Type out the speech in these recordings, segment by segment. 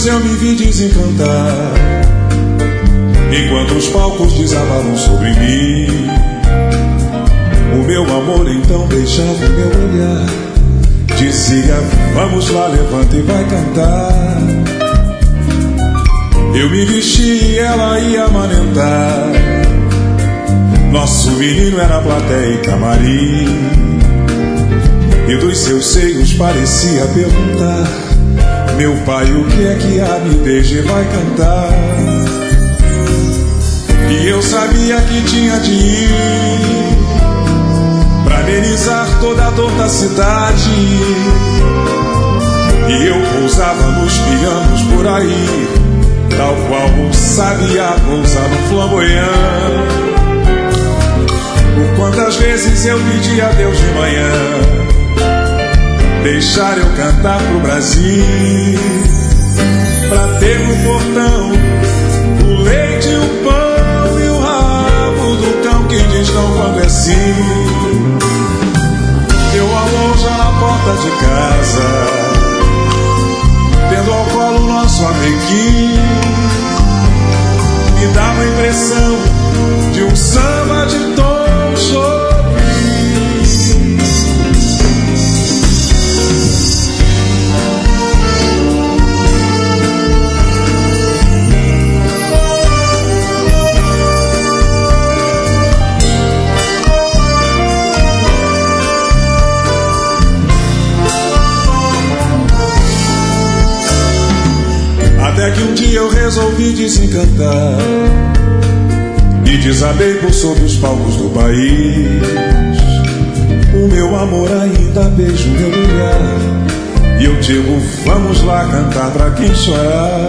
vezes eu me vi desencantar, enquanto os palcos desabavam sobre mim. O meu amor então beijava o meu olhar, dizia: vamos lá, levanta e vai cantar. Eu me vesti e ela ia amamentar. Nosso menino era plateia e camarim, e dos seus seios parecia perguntar: meu pai, o que é que há? Me beije e vai cantar. E eu sabia que tinha de ir pra amenizar toda a dor da cidade, e eu pousava nos pianos por aí, tal qual um sabiá pousa no flamboyant. Por quantas vezes eu pedi a Deus de manhã deixar eu cantar pro Brasil, pra ter no portão o leite, o pão e o rabo do cão que diz não quando é sim. Meu amor já na porta de casa, tendo ao colo nosso amiguinho, me dá uma impressão de um samba de Tom Jobim. Até que um dia eu resolvi desencantar e desabei por sobre os palcos do país. O meu amor ainda beija o meu olhar, e eu digo: vamos lá cantar pra quem chorar.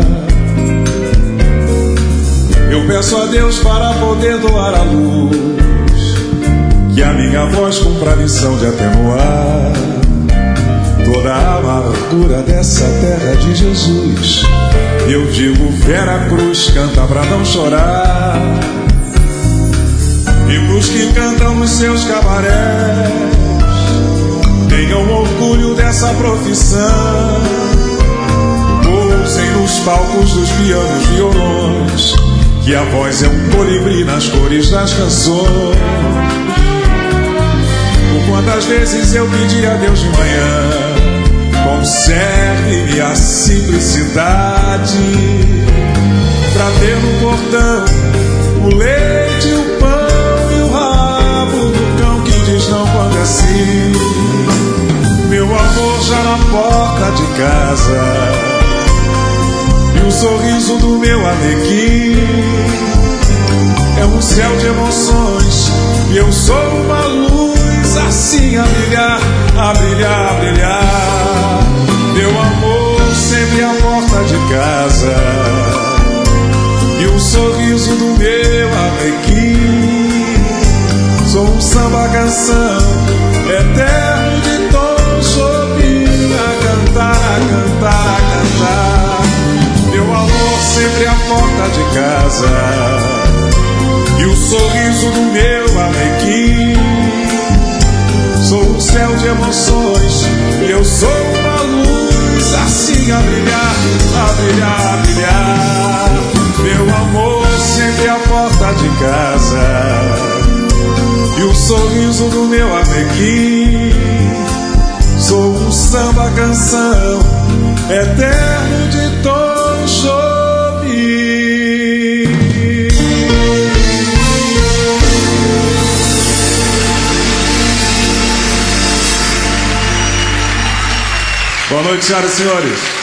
Eu peço a Deus para poder doar a luz, que a minha voz cumpra a missão de atenuar toda a amargura dessa terra de Jesus. Eu digo: Vera Cruz, canta pra não chorar. E pros que cantam nos seus cabarés, tenham orgulho dessa profissão. Pousem nos palcos dos pianos, violões, que a voz é um colibri nas cores das canções. Por quantas vezes eu pedi a Deus de manhã: conserve-me a simplicidade, pra ter no portão o leite, o pão e o rabo do cão que diz não quando é sim. Meu amor já na porta de casa, e o sorriso do meu anequim é um céu de emoções, e eu sou uma luz assim a brilhar, a brilhar, a brilhar. Meu amor sempre à porta de casa, e o sorriso do meu anequim. Sou um samba canção eterno de Tom Jobim, a cantar, a cantar, a cantar. Meu amor sempre à porta de casa, e o sorriso do meu anequim. Sou um céu de emoções, e eu sou uma luz assim a brilhar, a brilhar, a brilhar. Meu amor sempre à porta de casa, e o sorriso do meu anequim. Sou um samba canção eterno de Tom Jobim. Boa noite, senhoras e senhores.